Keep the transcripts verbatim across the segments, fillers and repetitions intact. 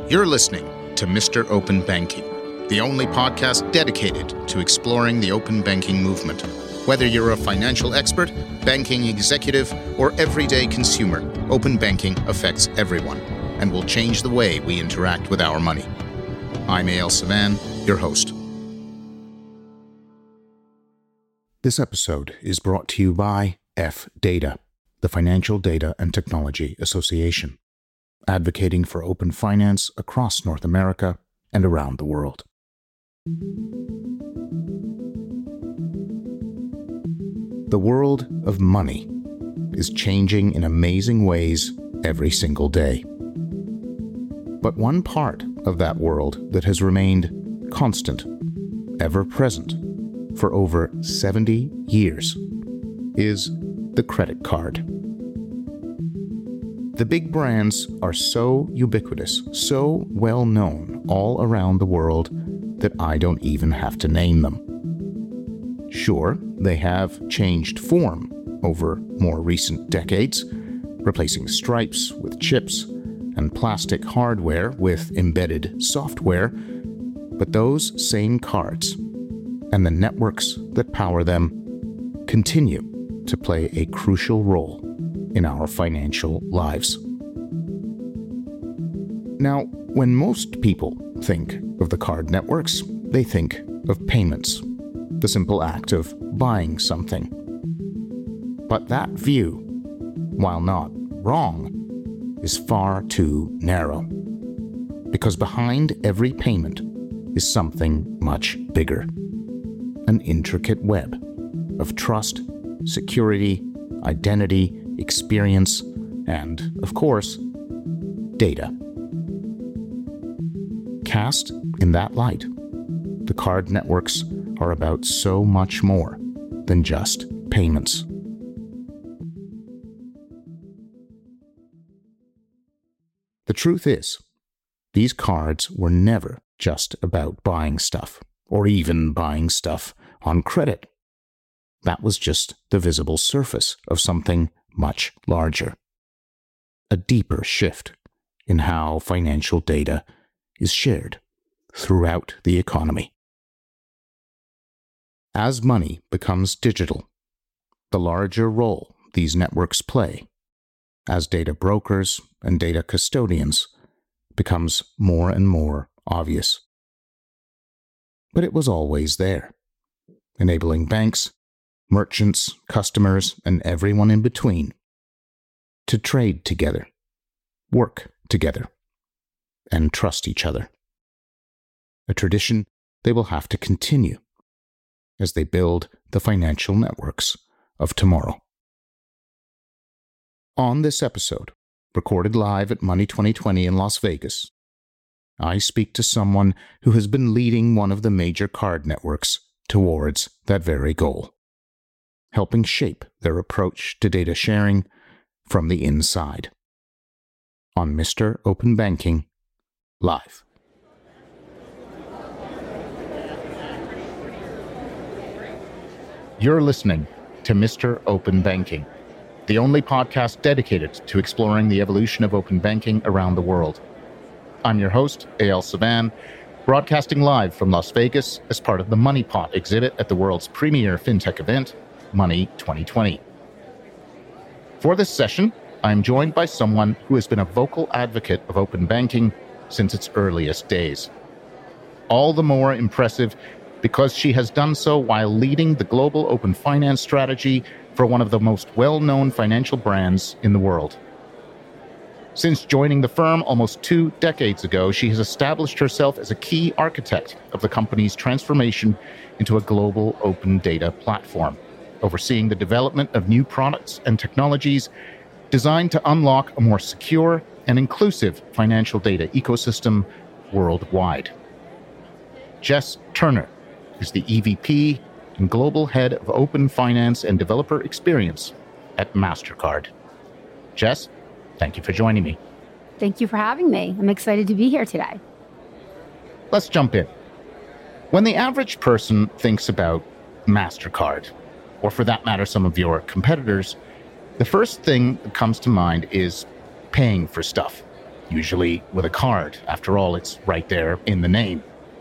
You're listening to Mister Open Banking, the only podcast dedicated to exploring the open banking movement. Whether you're a financial expert, banking executive, or everyday consumer, open banking affects everyone and will change the way we interact with our money. I'm Eyal Savan, your host. This episode is brought to you by F Data, the Financial Data and Technology Association, advocating for open finance across North America and around the world. The world of money is changing in amazing ways every single day. But one part of that world that has remained constant, ever present, for over seventy years is the credit card. The big brands are so ubiquitous, so well known all around the world that I don't even have to name them. Sure, they have changed form over more recent decades, replacing stripes with chips and plastic hardware with embedded software, but those same cards and the networks that power them continue to play a crucial role in our financial lives. Now, when most people think of the card networks, they think of payments, the simple act of buying something. But that view, while not wrong, is far too narrow. Because behind every payment is something much bigger. An intricate web of trust, security, identity, experience, and, of course, data. Cast in that light, the card networks are about so much more than just payments. The truth is, these cards were never just about buying stuff, or even buying stuff on credit. That was just the visible surface of something much larger. A deeper shift in how financial data is shared throughout the economy. As money becomes digital, the larger role these networks play as data brokers and data custodians becomes more and more obvious. But it was always there, enabling banks, merchants, customers, and everyone in between to trade together, work together, and trust each other. A tradition they will have to continue as they build the financial networks of tomorrow. On this episode, recorded live at Money twenty twenty in Las Vegas, I speak to someone who has been leading one of the major card networks towards that very goal, helping shape their approach to data sharing from the inside. On Mister Open Banking Live. You're listening to Mister Open Banking, the only podcast dedicated to exploring the evolution of open banking around the world. I'm your host, Eyal Savan, broadcasting live from Las Vegas as part of the MoneyPot exhibit at the world's premier fintech event, Money twenty twenty. For this session, I'm joined by someone who has been a vocal advocate of open banking since its earliest days. All the more impressive because she has done so while leading the global open finance strategy for one of the most well-known financial brands in the world. Since joining the firm almost two decades ago, she has established herself as a key architect of the company's transformation into a global open data platform, overseeing the development of new products and technologies designed to unlock a more secure and inclusive financial data ecosystem worldwide. Jess Turner is the E V P and Global Head of Open Finance and Developer Experience at MasterCard. Jess, thank you for joining me. Thank you for having me. I'm excited to be here today. Let's jump in. When the average person thinks about MasterCard, or for that matter, some of your competitors, the first thing that comes to mind is paying for stuff. usually with a card. After all, it's right there in the name.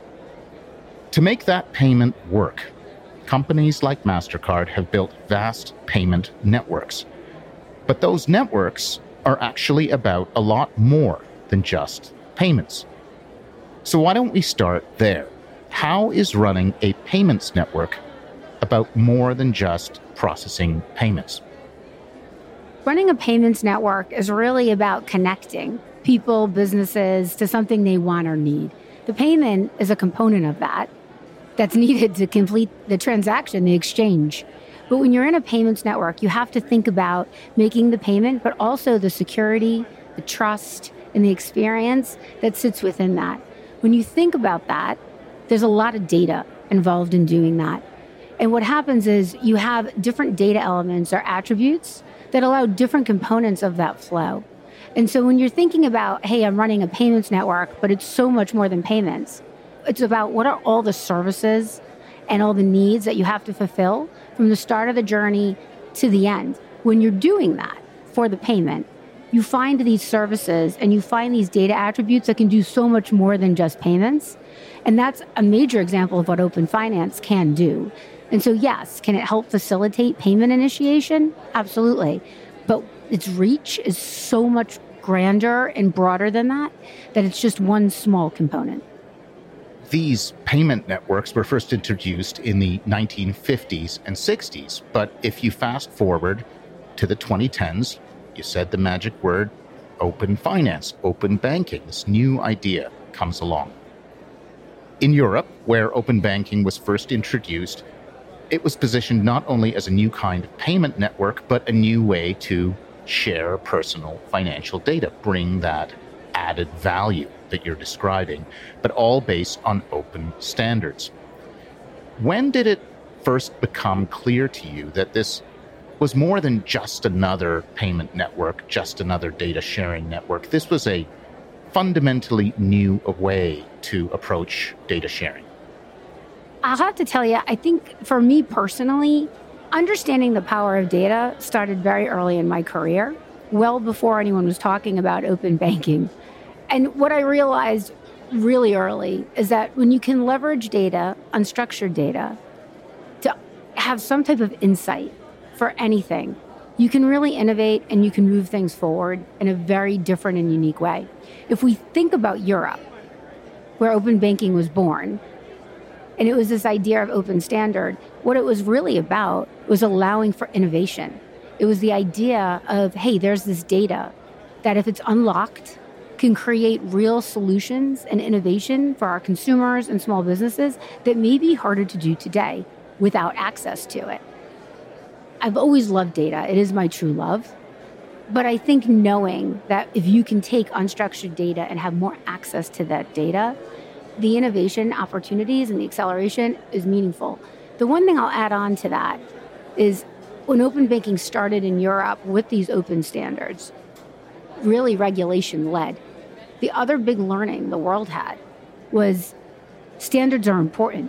To make that payment work, companies like MasterCard have built vast payment networks. But those networks are actually about a lot more than just payments. So why don't we start there? How is running a payments network about more than just processing payments? Running a payments network is really about connecting people, businesses to something they want or need. The payment is a component of that that's needed to complete the transaction, the exchange. But when you're in a payments network, you have to think about making the payment, but also the security, the trust, and the experience that sits within that. When you think about that, there's a lot of data involved in doing that. And what happens is you have different data elements or attributes that allow different components of that flow. And so when you're thinking about, hey, I'm running a payments network, but it's so much more than payments. It's about what are all the services and all the needs that you have to fulfill from the start of the journey to the end. When you're doing that for the payment, you find these services and you find these data attributes that can do so much more than just payments. And that's a major example of what Open Finance can do. And so, yes, can it help facilitate payment initiation? Absolutely. But its reach is so much grander and broader than that, that it's just one small component. These payment networks were first introduced in the nineteen fifties and sixties. But if you fast forward to the twenty tens, you said the magic word, open finance, open banking. This new idea comes along. In Europe, where open banking was first introduced, it was positioned not only as a new kind of payment network, but a new way to share personal financial data, bring that added value that you're describing, but all based on open standards. When did it first become clear to you that this was more than just another payment network, just another data sharing network? This was a fundamentally new way to approach data sharing. I'll have to tell you, I think for me personally, understanding the power of data started very early in my career, well before anyone was talking about open banking. And what I realized really early is that when you can leverage data, unstructured data, to have some type of insight for anything, you can really innovate and you can move things forward in a very different and unique way. If we think about Europe, where open banking was born, and it was this idea of open standard, what it was really about was allowing for innovation. It was the idea of, hey, there's this data that if it's unlocked, can create real solutions and innovation for our consumers and small businesses that may be harder to do today without access to it. I've always loved data. It is my true love. But I think knowing that if you can take unstructured data and have more access to that data, the innovation opportunities and the acceleration is meaningful. The one thing I'll add on to that is when open banking started in Europe with these open standards, really regulation led. The other big learning the world had was standards are important.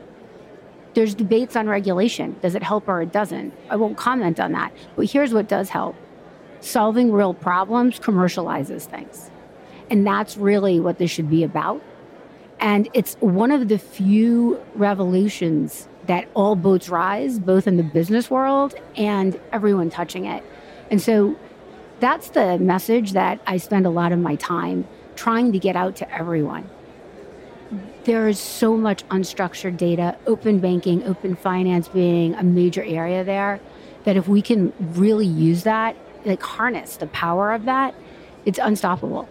There's debates on regulation. Does it help or it doesn't? I won't comment on that. But here's what does help. Solving real problems commercializes things. And that's really what this should be about. And it's one of the few revolutions that all boats rise, both in the business world and everyone touching it. And so that's the message that I spend a lot of my time trying to get out to everyone. There is so much unstructured data, open banking, open finance being a major area there, that if we can really use that, like harness the power of that, it's unstoppable.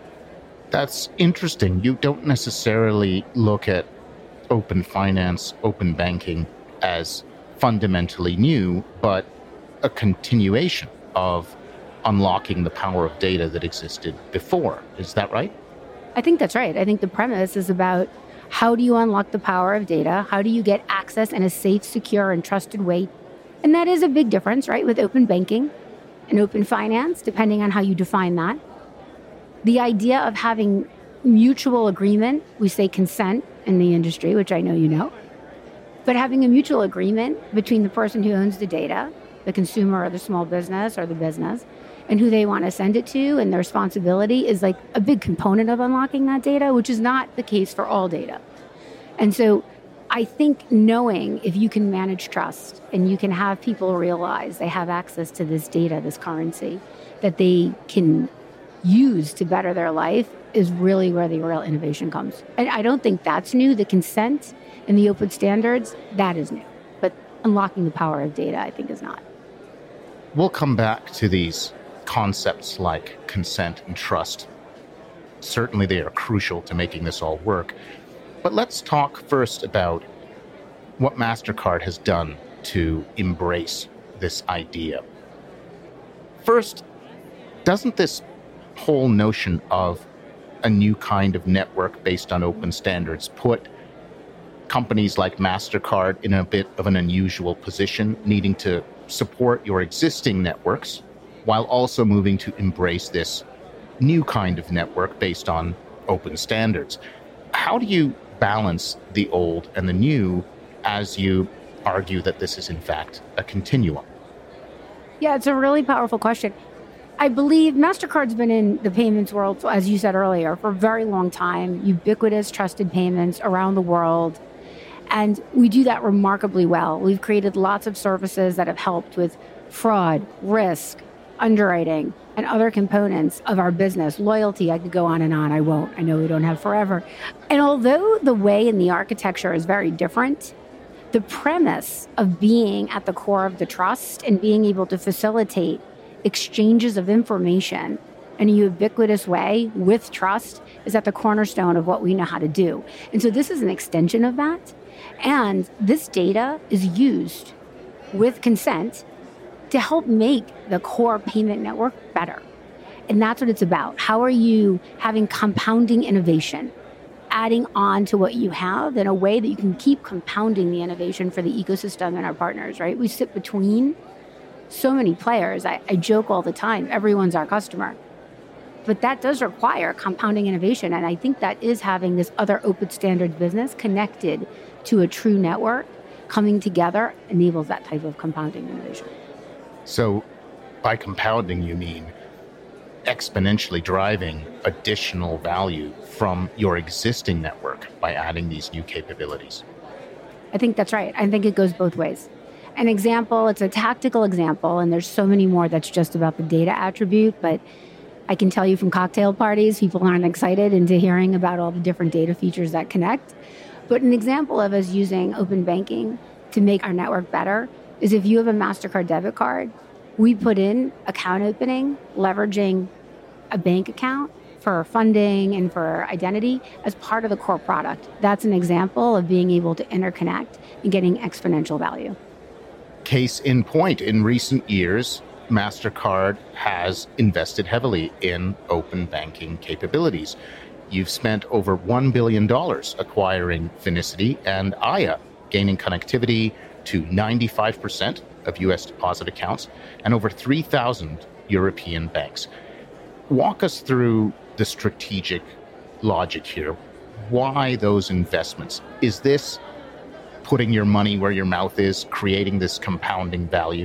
That's interesting. You don't necessarily look at open finance, open banking as fundamentally new, but a continuation of unlocking the power of data that existed before. Is that right? I think that's right. I think the premise is about how do you unlock the power of data? How do you get access in a safe, secure, and trusted way? And that is a big difference, right, with open banking and open finance, depending on how you define that. The idea of having mutual agreement, we say consent in the industry, which I know you know, but having a mutual agreement between the person who owns the data, the consumer or the small business or the business, and who they want to send it to and their responsibility is like a big component of unlocking that data, which is not the case for all data. And so I think knowing if you can manage trust and you can have people realize they have access to this data, this currency, that they can use to better their life is really where the real innovation comes. And I don't think that's new. The consent and the open standards, that is new. But unlocking the power of data, I think, is not. We'll come back to these concepts like consent and trust. Certainly they are crucial to making this all work. But let's talk first about what MasterCard has done to embrace this idea. First, doesn't this whole notion of a new kind of network based on open standards put companies like MasterCard in a bit of an unusual position, needing to support your existing networks while also moving to embrace this new kind of network based on open standards? How do you balance the old and the new as you argue that this is in fact a continuum? Yeah, it's a really powerful question. I believe MasterCard's been in the payments world, as you said earlier, for a very long time, ubiquitous, trusted payments around the world. And we do that remarkably well. We've created lots of services that have helped with fraud, risk, underwriting, and other components of our business. Loyalty, I could go on and on. I won't. I know we don't have forever. And although the way and the architecture is very different, the premise of being at the core of the trust and being able to facilitate exchanges of information in a ubiquitous way with trust is at the cornerstone of what we know how to do. And so this is an extension of that. And this data is used with consent to help make the core payment network better. And that's what it's about. How are you having compounding innovation, adding on to what you have in a way that you can keep compounding the innovation for the ecosystem and our partners, right? We sit between so many players. I, I joke all the time, everyone's our customer. But that does require compounding innovation. And I think that is having this other open standards business connected to a true network coming together enables that type of compounding innovation. So by compounding, you mean exponentially driving additional value from your existing network by adding these new capabilities? I think that's right. I think it goes both ways. An example, it's a tactical example, and there's so many more that's just about the data attribute, but I can tell you from cocktail parties, people aren't excited into hearing about all the different data features that connect. But an example of us using open banking to make our network better is if you have a MasterCard debit card, we put in account opening, leveraging a bank account for funding and for identity as part of the core product. That's an example of being able to interconnect and getting exponential value. Case in point, in recent years, MasterCard has invested heavily in open banking capabilities. You've spent over one billion dollars acquiring Finicity and Aya, gaining connectivity to ninety-five percent of U S deposit accounts and over three thousand European banks. Walk us through the strategic logic here. Why those investments? Is this putting your money where your mouth is, creating this compounding value?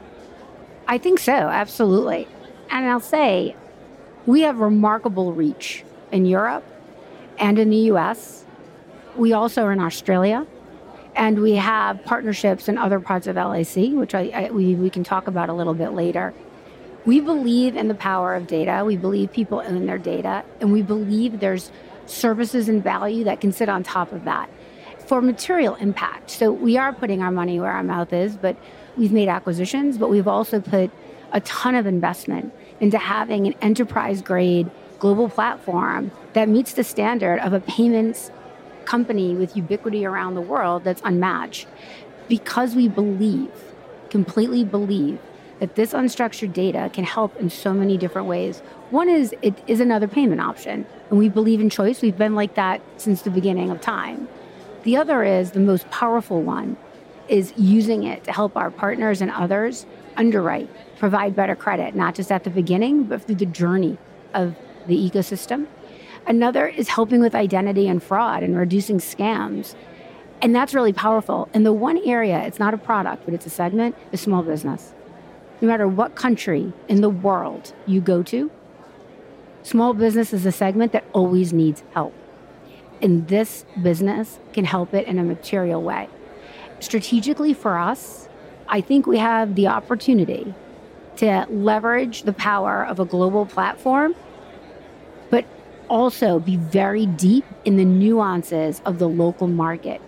I think so, absolutely. And I'll say, we have remarkable reach in Europe and in the U S. We also are in Australia. And we have partnerships in other parts of L A C, which I, I, we, we can talk about a little bit later. We believe in the power of data. We believe people own their data. And we believe there's services and value that can sit on top of that for material impact. So we are putting our money where our mouth is, but we've made acquisitions, but we've also put a ton of investment into having an enterprise-grade global platform that meets the standard of a payments company with ubiquity around the world that's unmatched. Because we believe, completely believe, that this unstructured data can help in so many different ways. One is it is another payment option, and we believe in choice. We've been like that since the beginning of time. The other is, the most powerful one, is using it to help our partners and others underwrite, provide better credit, not just at the beginning, but through the journey of the ecosystem. Another is helping with identity and fraud and reducing scams. And that's really powerful. And the one area, it's not a product, but it's a segment, is small business. no matter what country in the world you go to, small business is a segment that always needs help. And this business can help it in a material way. Strategically for us, I think we have the opportunity to leverage the power of a global platform, but also be very deep in the nuances of the local market.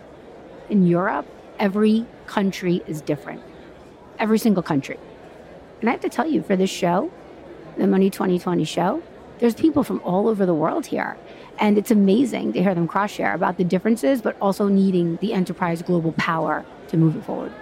In Europe, every country is different. Every single country. And I have to tell you, for this show, the Money twenty twenty show, there's people from all over the world here. And it's amazing to hear them cross-share about the differences, but also needing the enterprise global power to move it forward.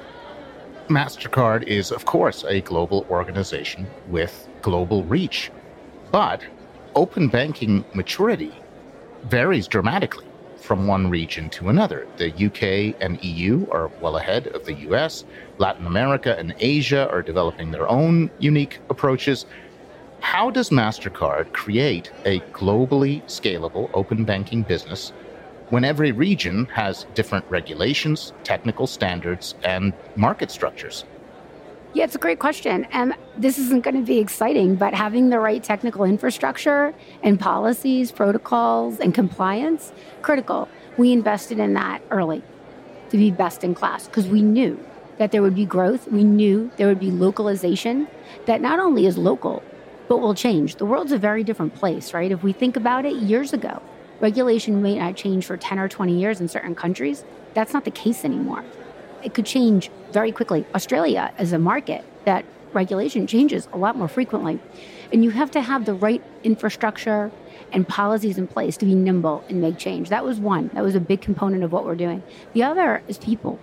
MasterCard is, of course, a global organization with global reach. But open banking maturity varies dramatically from one region to another. The U K and E U are well ahead of the U S. Latin America and Asia are developing their own unique approaches. How does MasterCard create a globally scalable open banking business when every region has different regulations, technical standards, and market structures? Yeah, it's a great question. And this isn't going to be exciting, but having the right technical infrastructure and policies, protocols, and compliance, critical. We invested in that early to be best in class because we knew that there would be growth. We knew there would be localization that not only is local, but will change. The world's a very different place, right? If we think about it, years ago, regulation may not change for ten or twenty years in certain countries. That's not the case anymore. It could change very quickly. Australia is a market that regulation changes a lot more frequently. And you have to have the right infrastructure and policies in place to be nimble and make change. That was one. That was a big component of what we're doing. The other is people.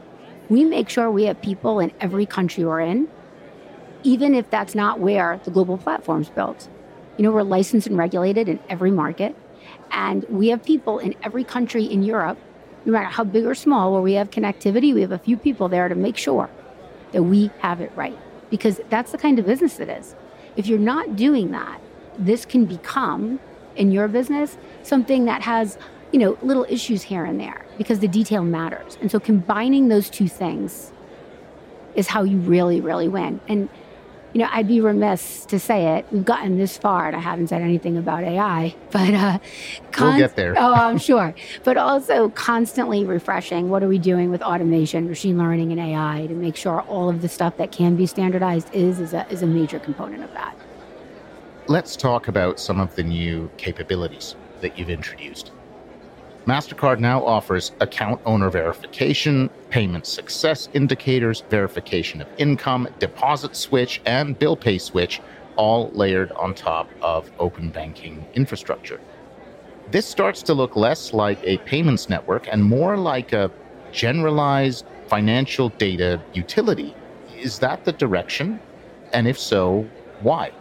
We make sure we have people in every country we're in, even if that's not where the global platform's built. You know, we're licensed and regulated in every market. And we have people in every country in Europe, no matter how big or small, where we have connectivity, we have a few people there to make sure that we have it right. Because that's the kind of business it is. If you're not doing that, this can become, in your business, something that has, you know, little issues here and there because the detail matters. And so combining those two things is how you really, really win. And you know, I'd be remiss to say it. We've gotten this far, and I haven't said anything about A I, but uh, con- we'll get there. Oh, I'm sure. But also constantly refreshing. What are we doing with automation, machine learning, and A I to make sure all of the stuff that can be standardized is is a, is a major component of that. Let's talk about some of the new capabilities that you've introduced. MasterCard now offers account owner verification, payment success indicators, verification of income, deposit switch, and bill pay switch, all layered on top of open banking infrastructure. This starts to look less like a payments network and more like a generalized financial data utility. Is that the direction? And if so, why?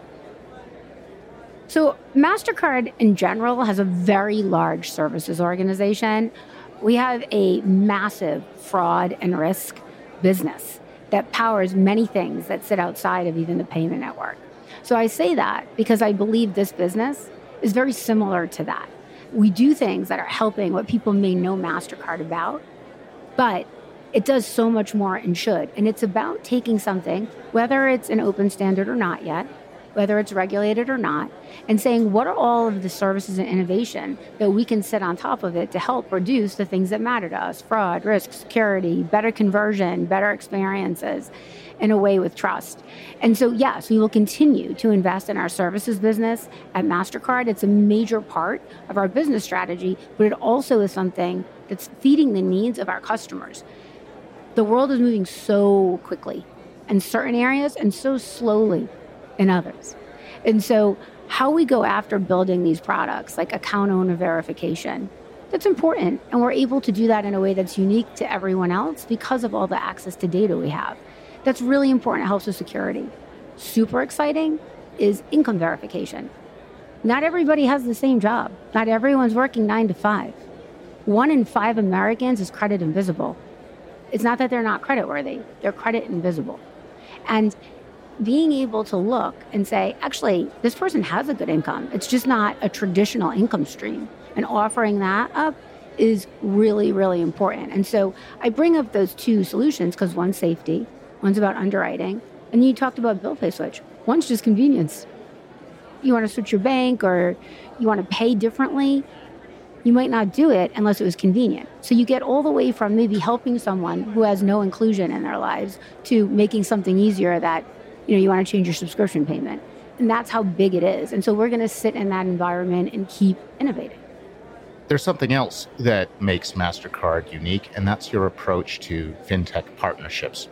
So MasterCard in general has a very large services organization. We have a massive fraud and risk business that powers many things that sit outside of even the payment network. So I say that because I believe this business is very similar to that. We do things that are helping what people may know MasterCard about, but it does so much more and should. And it's about taking something, whether it's an open standard or not yet, whether it's regulated or not, and saying, what are all of the services and innovation that we can sit on top of it to help reduce the things that matter to us? Fraud, risk, security, better conversion, better experiences, in a way with trust. And so, yes, we will continue to invest in our services business at MasterCard. It's a major part of our business strategy, but it also is something that's feeding the needs of our customers. The world is moving so quickly in certain areas and so slowly in others. And so how we go after building these products like account owner verification, that's important. And we're able to do that in a way that's unique to everyone else because of all the access to data we have. That's really important. It helps with security. Super exciting is income verification. Not everybody has the same job. Not everyone's working nine to five. One in five Americans is credit invisible. It's not that they're not creditworthy. They're credit invisible. And being able to look and say, actually, this person has a good income. It's just not a traditional income stream. And offering that up is really, really important. And so I bring up those two solutions because one's safety, one's about underwriting, And then you talked about bill pay switch. One's just convenience. You want to switch your bank or you want to pay differently, you might not do it unless it was convenient. So you get all the way from maybe helping someone who has no inclusion in their lives to making something easier that, you know, you want to change your subscription payment. And that's how big it is. And so we're going to sit in that environment and keep innovating. There's something else that makes MasterCard unique, and that's your approach to fintech partnerships.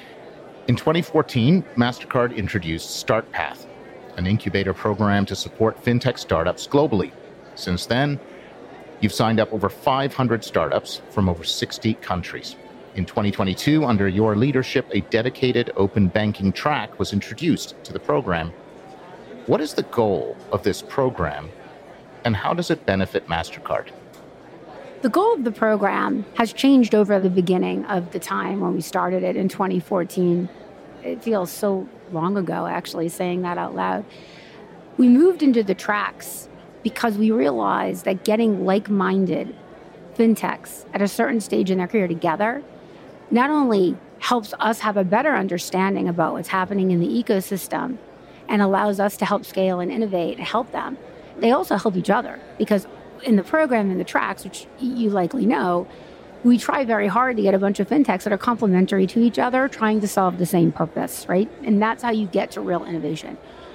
In twenty fourteen, MasterCard introduced StartPath, an incubator program to support fintech startups globally. Since then, you've signed up over five hundred startups from over sixty countries. In twenty twenty-two, under your leadership, a dedicated open banking track was introduced to the program. What is the goal of this program, and how does it benefit MasterCard? The goal of the program has changed over the beginning of the time when we started it in twenty fourteen. It feels so long ago, actually, saying that out loud. We moved into the tracks because we realized that getting like-minded fintechs at a certain stage in their career together not only helps us have a better understanding about what's happening in the ecosystem and allows us to help scale and innovate and help them, they also help each other. Because in the program, in the tracks, which you likely know, we try very hard to get a bunch of fintechs that are complementary to each other, trying to solve the same purpose, right? And that's how you get to real innovation.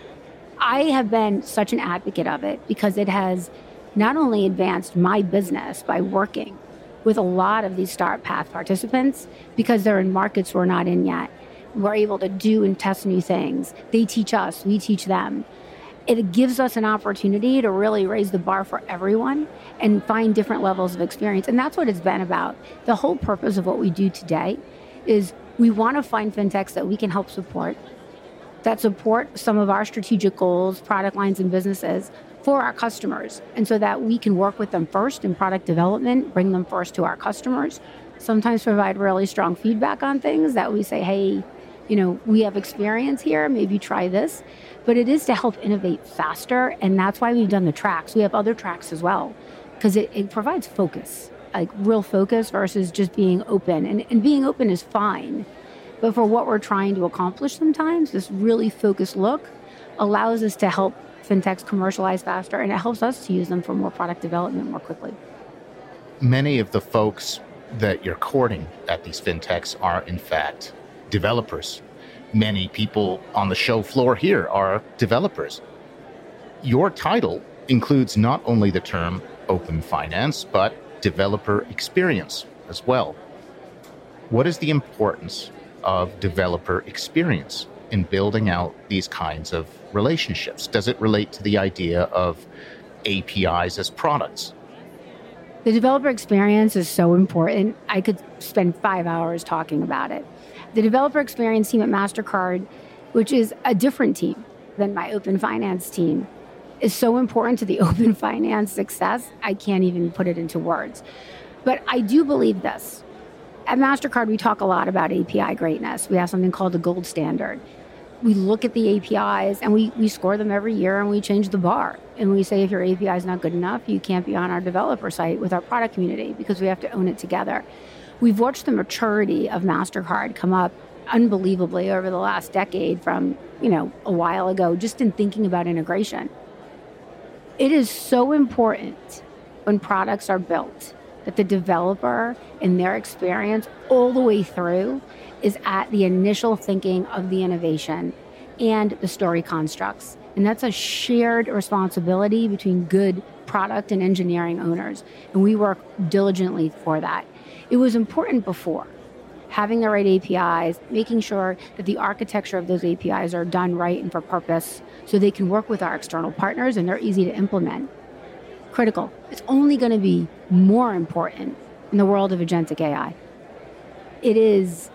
I have been such an advocate of it because it has not only advanced my business by working with a lot of these StartPath participants because they're in markets we're not in yet. We're able to do and test new things. They teach us, we teach them. It gives us an opportunity to really raise the bar for everyone and find different levels of experience. And that's what it's been about. The whole purpose of what we do today is we want to find fintechs that we can help support, that support some of our strategic goals, product lines, and businesses for our customers. And so that we can work with them first in product development, bring them first to our customers, sometimes provide really strong feedback on things that we say, hey, you know, we have experience here, maybe try this. But it is to help innovate faster, and that's why we've done the tracks. We have other tracks as well, because it, it provides focus, like real focus versus just being open. And, and being open is fine, but for what we're trying to accomplish sometimes, this really focused look allows us to help fintechs commercialize faster, and it helps us to use them for more product development more quickly. Many of the folks that you're courting at these fintechs are, in fact, developers. Many people on the show floor here are developers. Your title includes not only the term open finance, but developer experience as well. What is the importance of developer experience in building out these kinds of relationships? Does it relate to the idea of A P Is as products? The developer experience is so important. I could spend five hours talking about it. The developer experience team at MasterCard, which is a different team than my open finance team, is so important to the open finance success. I can't even put it into words. But I do believe this. At MasterCard, we talk a lot about A P I greatness. We have something called the gold standard. We look at the A P Is and we, we score them every year and we change the bar. And we say if your A P I is not good enough, you can't be on our developer site with our product community because we have to own it together. We've watched the maturity of MasterCard come up unbelievably over the last decade from, you know, a while ago, just in thinking about integration. It is so important when products are built that the developer and their experience all the way through is at the initial thinking of the innovation and the story constructs. And that's a shared responsibility between good product and engineering owners. And we work diligently for that. It was important before, having the right A P Is, making sure that the architecture of those A P Is are done right and for purpose so they can work with our external partners and they're easy to implement. Critical. It's only going to be more important in the world of agentic A I. It is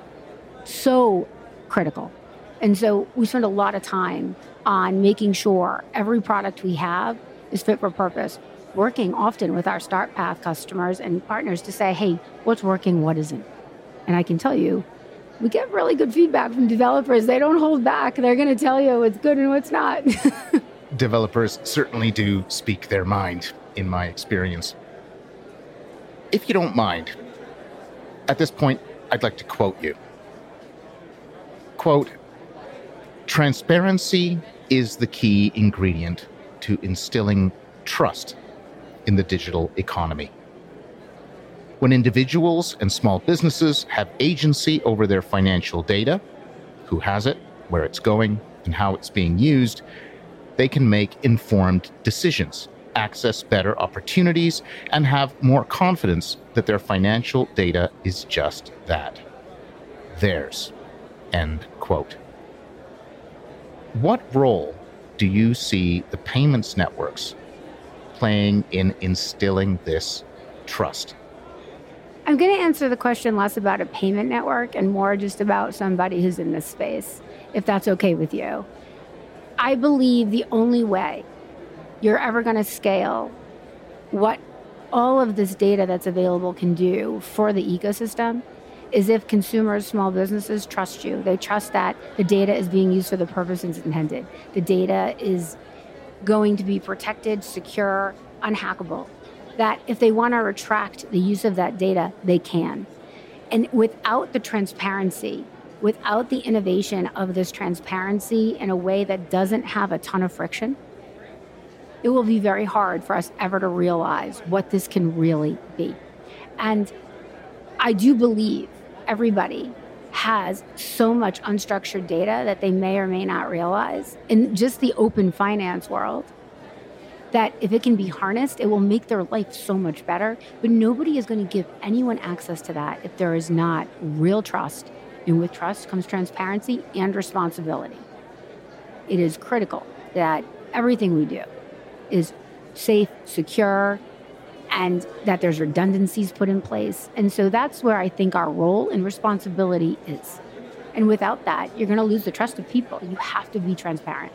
so critical. And so we spend a lot of time on making sure every product we have is fit for purpose, working often with our StartPath customers and partners to say, hey, what's working, what isn't? And I can tell you, we get really good feedback from developers. They don't hold back. They're going to tell you what's good and what's not. Developers certainly do speak their mind, in my experience. If you don't mind, at this point, I'd like to quote you. Quote, Transparency is the key ingredient to instilling trust in the digital economy. When individuals and small businesses have agency over their financial data, who has it, where it's going, and how it's being used, they can make informed decisions, access better opportunities, and have more confidence that their financial data is just that, theirs. End quote. What role do you see the payments networks playing in instilling this trust? I'm going to answer the question less about a payment network and more just about somebody who's in this space, if that's okay with you. I believe the only way you're ever going to scale what all of this data that's available can do for the ecosystem is if consumers, small businesses trust you. They trust that the data is being used for the purposes intended. The data is going to be protected, secure, unhackable. That if they want to retract the use of that data, they can. And without the transparency, without the innovation of this transparency in a way that doesn't have a ton of friction, it will be very hard for us ever to realize what this can really be. And I do believe everybody has so much unstructured data that they may or may not realize in just the open finance world, that if it can be harnessed, it will make their life so much better. But nobody is going to give anyone access to that if there is not real trust. And with trust comes transparency and responsibility. It is critical that everything we do is safe, secure, and that there's redundancies put in place. And so that's where I think our role and responsibility is. And without that, you're going to lose the trust of people. You have to be transparent.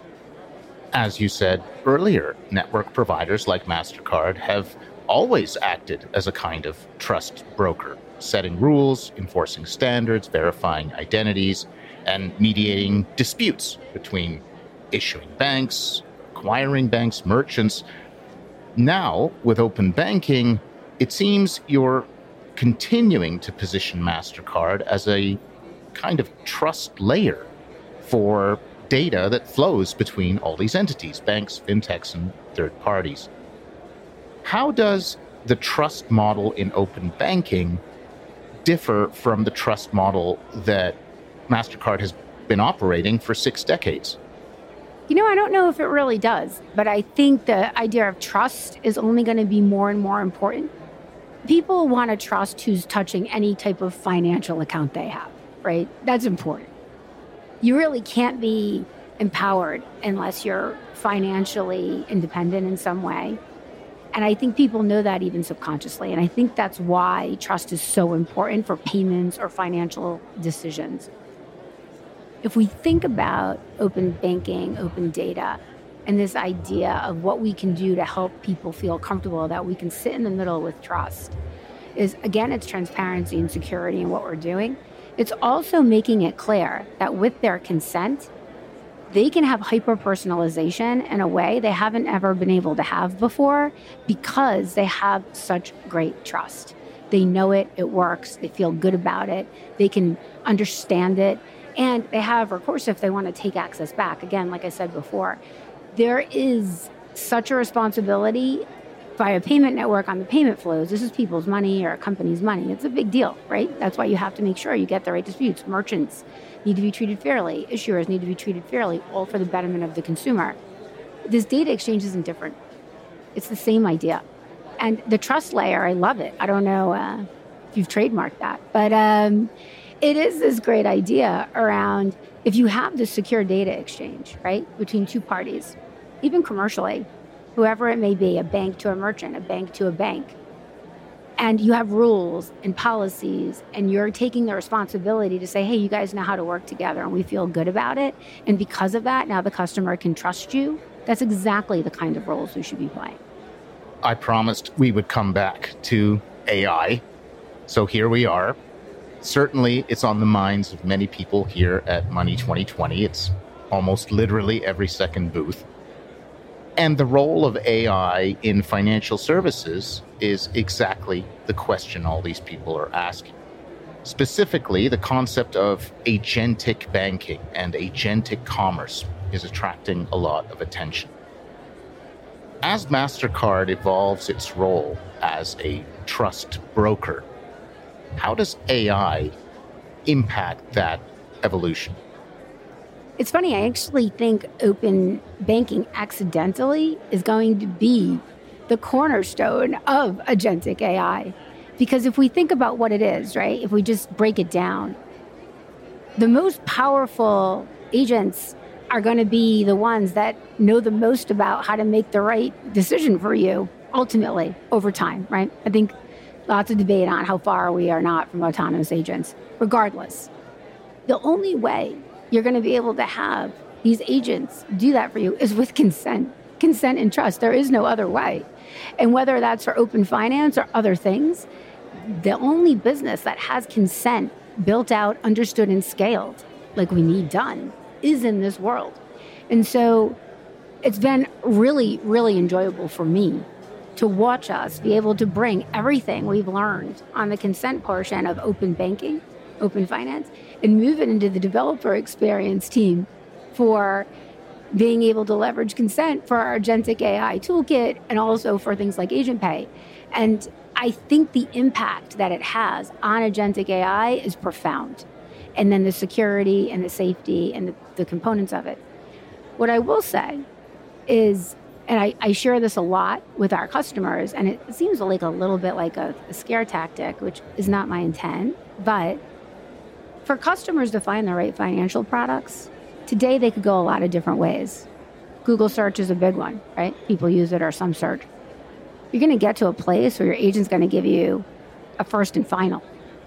As you said earlier, network providers like MasterCard have always acted as a kind of trust broker, setting rules, enforcing standards, verifying identities, and mediating disputes between issuing banks, acquiring banks, merchants. Now, with open banking, it seems you're continuing to position MasterCard as a kind of trust layer for data that flows between all these entities, banks, fintechs, and third parties. How does the trust model in open banking differ from the trust model that MasterCard has been operating for six decades? You know, I don't know if it really does, but I think the idea of trust is only going to be more and more important. People want to trust who's touching any type of financial account they have, right? That's important. You really can't be empowered unless you're financially independent in some way. And I think people know that even subconsciously. And I think that's why trust is so important for payments or financial decisions. If we think about open banking, open data, and this idea of what we can do to help people feel comfortable that we can sit in the middle with trust, is again, it's transparency and security in what we're doing. It's also making it clear that with their consent, they can have hyper-personalization in a way they haven't ever been able to have before because they have such great trust. They know it, it works, they feel good about it, they can understand it, and they have recourse if they want to take access back. Again, like I said before, there is such a responsibility by a payment network on the payment flows. This is people's money or a company's money. It's a big deal, right? That's why you have to make sure you get the right disputes. Merchants need to be treated fairly. Issuers need to be treated fairly, all for the betterment of the consumer. This data exchange isn't different. It's the same idea. And the trust layer, I love it. I don't know uh, if you've trademarked that, but um, it is this great idea around if you have this secure data exchange, right, between two parties, even commercially, whoever it may be, a bank to a merchant, a bank to a bank. And you have rules and policies, and you're taking the responsibility to say, hey, you guys know how to work together, and we feel good about it. And because of that, now the customer can trust you. That's exactly the kind of roles we should be playing. I promised we would come back to A I. So here we are. Certainly, it's on the minds of many people here at Money twenty twenty. It's almost literally every second booth. And the role of A I in financial services is exactly the question all these people are asking. Specifically, the concept of agentic banking and agentic commerce is attracting a lot of attention. As MasterCard evolves its role as a trust broker, how does A I impact that evolution? It's funny, I actually think open banking accidentally is going to be the cornerstone of agentic A I. Because if we think about what it is, right, if we just break it down, the most powerful agents are going to be the ones that know the most about how to make the right decision for you, ultimately, over time, right? I think lots of debate on how far we are not from autonomous agents. Regardless, the only way you're going to be able to have these agents do that for you is with consent, consent and trust. There is no other way. And whether that's for open finance or other things, the only business that has consent built out, understood, and scaled like we need done is in this world. And so it's been really, really enjoyable for me to watch us be able to bring everything we've learned on the consent portion of open banking, open finance, and move it into the developer experience team for being able to leverage consent for our agentic A I toolkit and also for things like Agent Pay. And I think the impact that it has on agentic A I is profound. And then the security and the safety and the, the components of it. What I will say is, and I, I share this a lot with our customers, and it seems like a little bit like a, a scare tactic, which is not my intent, but for customers to find the right financial products, today they could go a lot of different ways. Google search is a big one, right? People use it, or some search. You're going to get to a place where your agent's going to give you a first and final.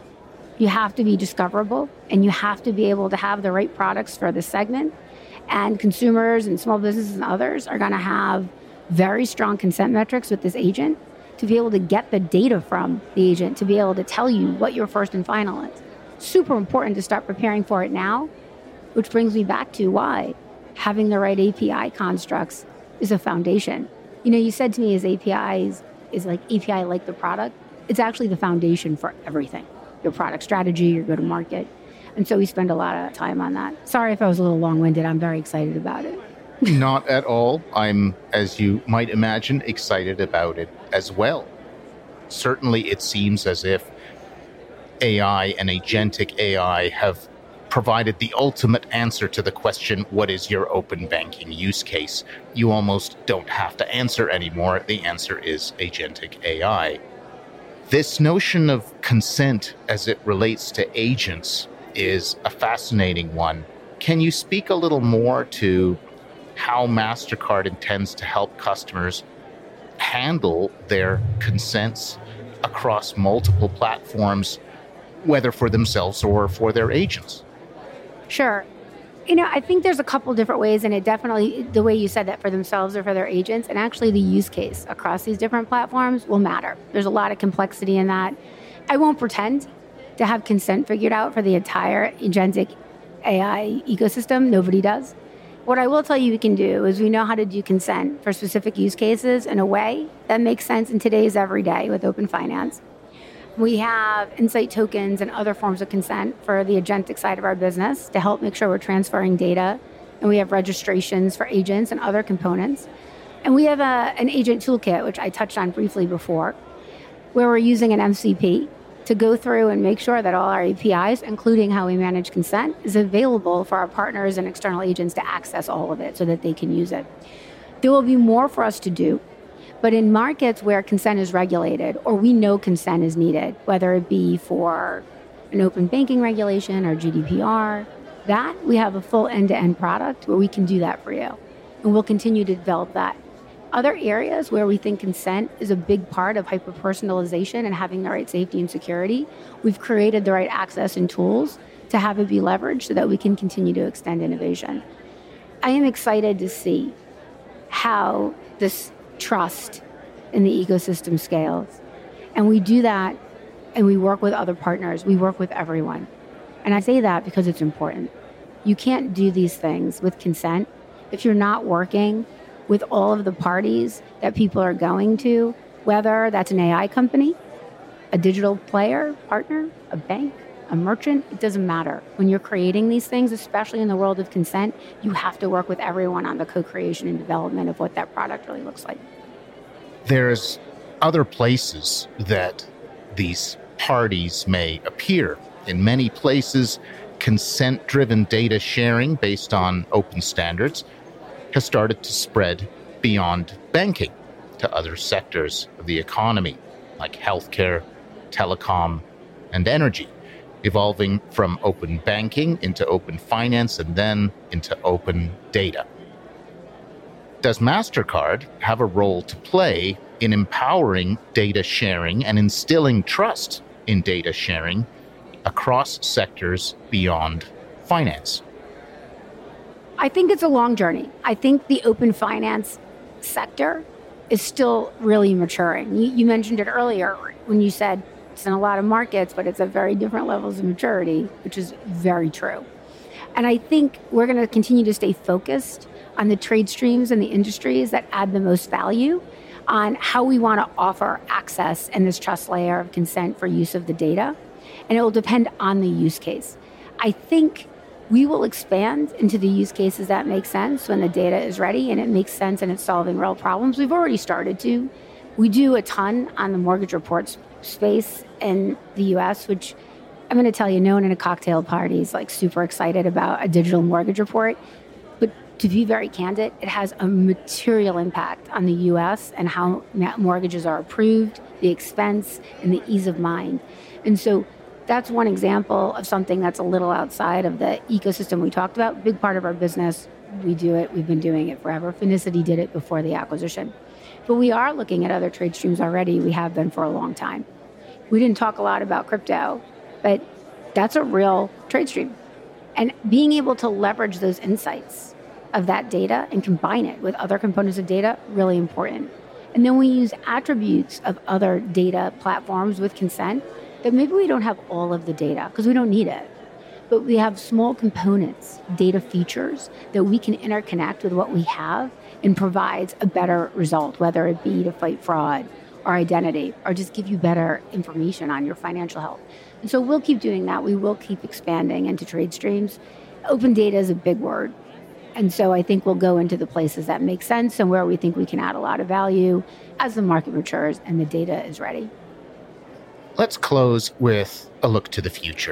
You have to be discoverable, and you have to be able to have the right products for the segment. And consumers and small businesses and others are going to have very strong consent metrics with this agent to be able to get the data from the agent, to be able to tell you what your first and final is. Super important to start preparing for it now, which brings me back to why having the right A P I constructs is a foundation. You know, you said to me, is A P Is, is like A P I like the product? It's actually the foundation for everything. Your product strategy, your go-to-market. And so we spend a lot of time on that. Sorry if I was a little long-winded. I'm very excited about it. Not at all. I'm, as you might imagine, excited about it as well. Certainly, it seems as if A I and agentic A I have provided the ultimate answer to the question, what is your open banking use case? You almost don't have to answer anymore. The answer is agentic A I. This notion of consent as it relates to agents is a fascinating one. Can you speak a little more to how MasterCard intends to help customers handle their consents across multiple platforms, whether for themselves or for their agents? Sure. You know, I think there's a couple different ways, and it definitely, the way you said that, for themselves or for their agents, and actually the use case across these different platforms will matter. There's a lot of complexity in that. I won't pretend to have consent figured out for the entire agentic A I ecosystem. Nobody does. What I will tell you we can do is we know how to do consent for specific use cases in a way that makes sense in today's everyday with open finance. We have insight tokens and other forms of consent for the agentic side of our business to help make sure we're transferring data. And we have registrations for agents and other components. And we have a, an agent toolkit, which I touched on briefly before, where we're using an M C P to go through and make sure that all our A P Is, including how we manage consent, is available for our partners and external agents to access all of it so that they can use it. There will be more for us to do. But in markets where consent is regulated, or we know consent is needed, whether it be for an open banking regulation or G D P R, that we have a full end-to-end product where we can do that for you. And we'll continue to develop that. Other areas where we think consent is a big part of hyper-personalization and having the right safety and security, we've created the right access and tools to have it be leveraged so that we can continue to extend innovation. I am excited to see how this trust in the ecosystem scales. And we do that, and we work with other partners. We work with everyone. And I say that because it's important. You can't do these things with consent if you're not working with all of the parties that people are going to, whether that's an A I company, a digital player, partner, a bank, a merchant, it doesn't matter. When you're creating these things, especially in the world of consent, you have to work with everyone on the co-creation and development of what that product really looks like. There's other places that these parties may appear. In many places, consent-driven data sharing based on open standards has started to spread beyond banking to other sectors of the economy, like healthcare, telecom, and energy, evolving from open banking into open finance and then into open data. Does MasterCard have a role to play in empowering data sharing and instilling trust in data sharing across sectors beyond finance? I think it's a long journey. I think the open finance sector is still really maturing. You, you mentioned it earlier when you said it's in a lot of markets, but it's at very different levels of maturity, which is very true. And I think we're going to continue to stay focused on the trade streams and the industries that add the most value, on how we want to offer access and this trust layer of consent for use of the data. And it will depend on the use case. I think we will expand into the use cases that make sense when the data is ready and it makes sense and it's solving real problems. We've already started to. We do a ton on the mortgage reports space in the U S, which I'm going to tell you, no one in a cocktail party is like super excited about a digital mortgage report. But to be very candid, it has a material impact on the U S and how mortgages are approved, the expense, and the ease of mind. And so that's one example of something that's a little outside of the ecosystem we talked about. Big part of our business. We do it. We've been doing it forever. Finicity did it before the acquisition. But we are looking at other trade streams already. We have been for a long time. We didn't talk a lot about crypto, but that's a real trade stream. And being able to leverage those insights of that data and combine it with other components of data, really important. And then we use attributes of other data platforms with consent that maybe we don't have all of the data because we don't need it. But we have small components, data features that we can interconnect with what we have and provides a better result, whether it be to fight fraud or identity or just give you better information on your financial health. And so we'll keep doing that. We will keep expanding into trade streams. Open data is a big word. And so I think we'll go into the places that make sense and where we think we can add a lot of value as the market matures and the data is ready. Let's close with a look to the future.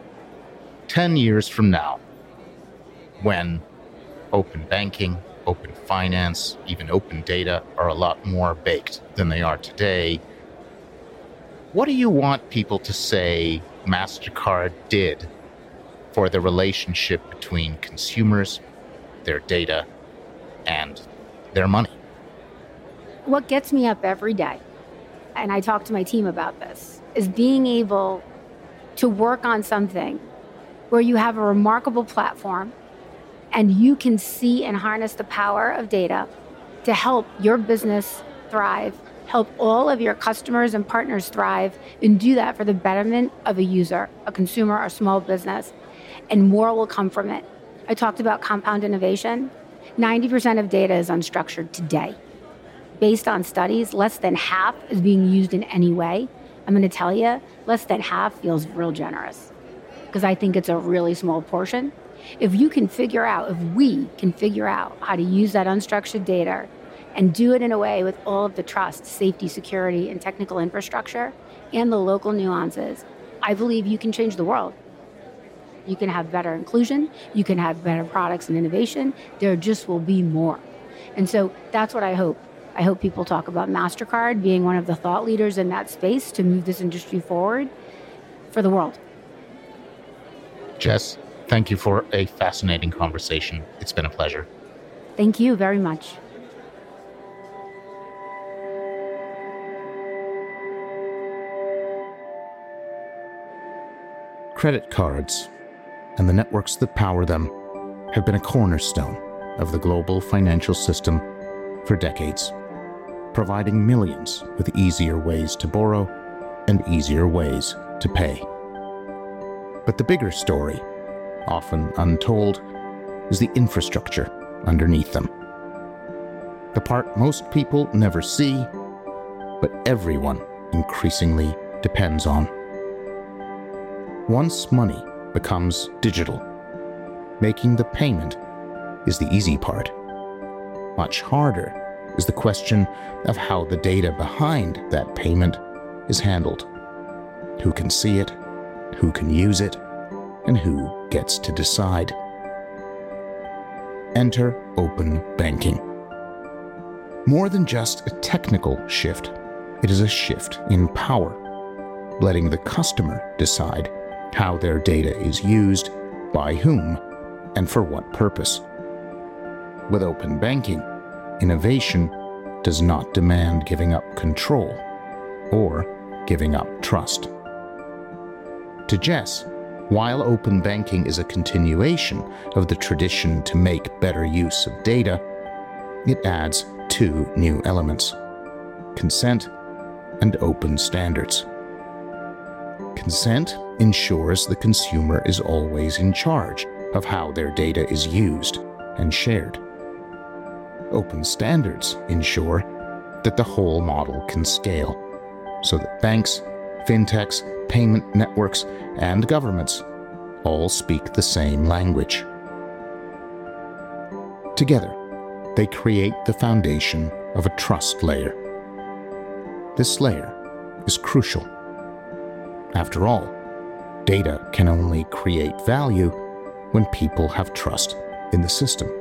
Ten years from now, when open banking, open finance, even open data are a lot more baked than they are today, what do you want people to say MasterCard did for the relationship between consumers, their data, and their money? What gets me up every day, and I talk to my team about this, is being able to work on something where you have a remarkable platform and you can see and harness the power of data to help your business thrive, help all of your customers and partners thrive, and do that for the betterment of a user, a consumer, or small business, and more will come from it. I talked about compound innovation. ninety percent of data is unstructured today. Based on studies, less than half is being used in any way. I'm going to tell you, less than half feels real generous because I think it's a really small portion. If you can figure out, if we can figure out how to use that unstructured data and do it in a way with all of the trust, safety, security, and technical infrastructure and the local nuances, I believe you can change the world. You can have better inclusion. You can have better products and innovation. There just will be more. And so that's what I hope. I hope people talk about MasterCard being one of the thought leaders in that space to move this industry forward for the world. Jess, thank you for a fascinating conversation. It's been a pleasure. Thank you very much. Credit cards and the networks that power them have been a cornerstone of the global financial system for decades, providing millions with easier ways to borrow and easier ways to pay. But the bigger story, often untold, is the infrastructure underneath them. The part most people never see, but everyone increasingly depends on. Once money becomes digital, making the payment is the easy part. Much harder is the question of how the data behind that payment is handled. Who can see it, who can use it, and who gets to decide. Enter open banking. More than just a technical shift, it is a shift in power, letting the customer decide how their data is used, by whom, and for what purpose. With open banking, innovation does not demand giving up control or giving up trust. To Jess, while open banking is a continuation of the tradition to make better use of data, it adds two new elements: consent and open standards. Consent ensures the consumer is always in charge of how their data is used and shared. Open standards ensure that the whole model can scale, so that banks, fintechs, payment networks, and governments all speak the same language. Together, they create the foundation of a trust layer. This layer is crucial. After all, data can only create value when people have trust in the system.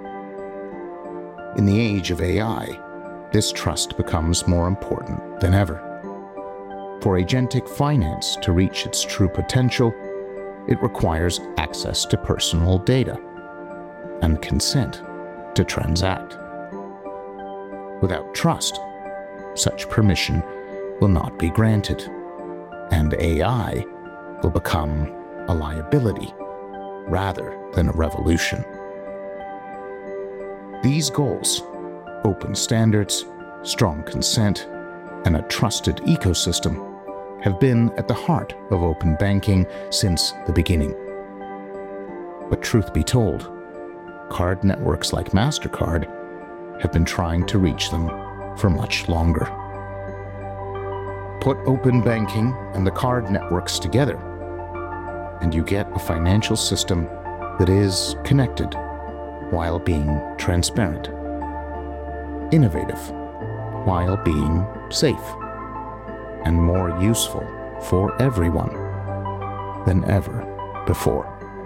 In the age of A I, this trust becomes more important than ever. For agentic finance to reach its true potential, it requires access to personal data and consent to transact. Without trust, such permission will not be granted, and A I will become a liability rather than a revolution. These goals, open standards, strong consent, and a trusted ecosystem, have been at the heart of open banking since the beginning. But truth be told, card networks like MasterCard have been trying to reach them for much longer. Put open banking and the card networks together, and you get a financial system that is connected while being transparent, innovative while being safe, and more useful for everyone than ever before.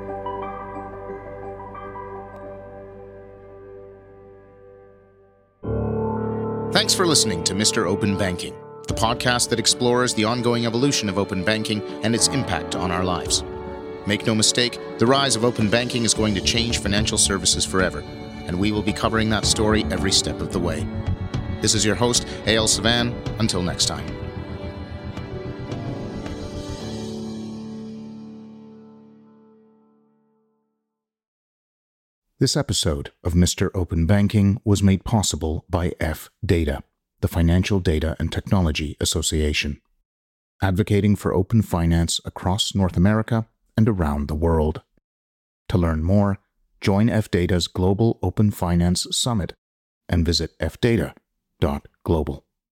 Thanks for listening to Mister Open Banking, the podcast that explores the ongoing evolution of open banking and its impact on our lives. Make no mistake, the rise of open banking is going to change financial services forever, and we will be covering that story every step of the way. This is your host, A L Savan. Until next time. This episode of Mister Open Banking was made possible by F Data, the Financial Data and Technology Association, advocating for open finance across North America and around the world. To learn more, join F Data's Global Open Finance Summit and visit f data dot global.